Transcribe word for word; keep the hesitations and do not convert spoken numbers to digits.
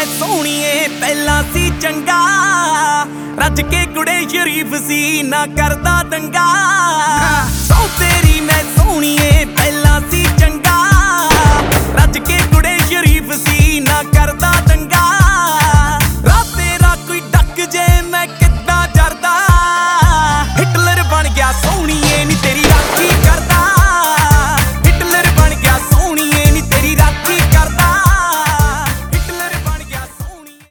ਵੇ ਸੋਹਣੀਏ ਪਹਿਲਾਂ ਸੀ ਚੰਗਾ, ਰੱਜ ਕੇ ਕੁੜੇ ਸ਼ਰੀਫ ਸੀ ਨਾ ਕਰਦਾ ਦੰਗਾ।